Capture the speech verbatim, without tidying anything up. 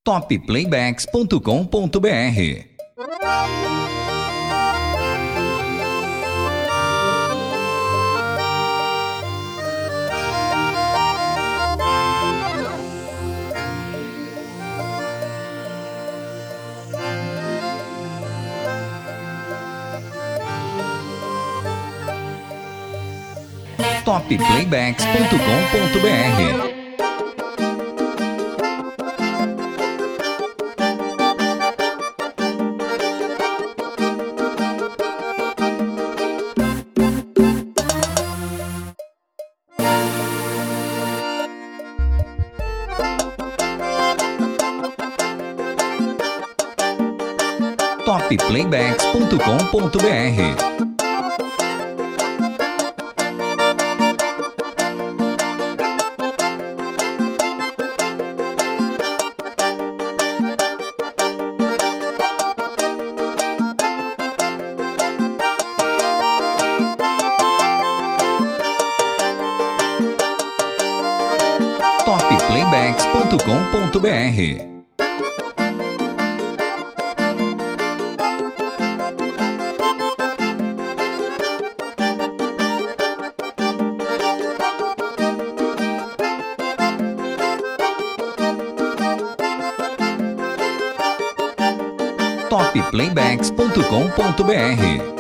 top playbacks ponto com ponto br. top playbacks ponto com ponto br. top playbacks ponto com ponto br. top playbacks ponto com ponto br. top playbacks ponto com ponto br.